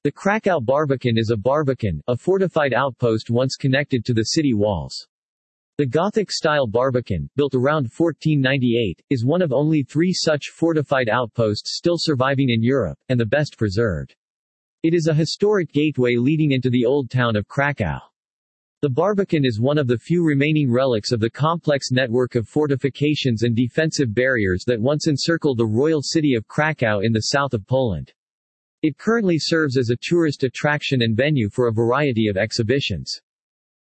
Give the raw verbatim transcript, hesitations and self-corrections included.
The Kraków Barbican is a barbican, a fortified outpost once connected to the city walls. The Gothic-style barbican, built around fourteen ninety-eight, is one of only three such fortified outposts still surviving in Europe, and the best preserved. It is a historic gateway leading into the old town of Kraków. The barbican is one of the few remaining relics of the complex network of fortifications and defensive barriers that once encircled the royal city of Kraków in the south of Poland. It currently serves as a tourist attraction and venue for a variety of exhibitions.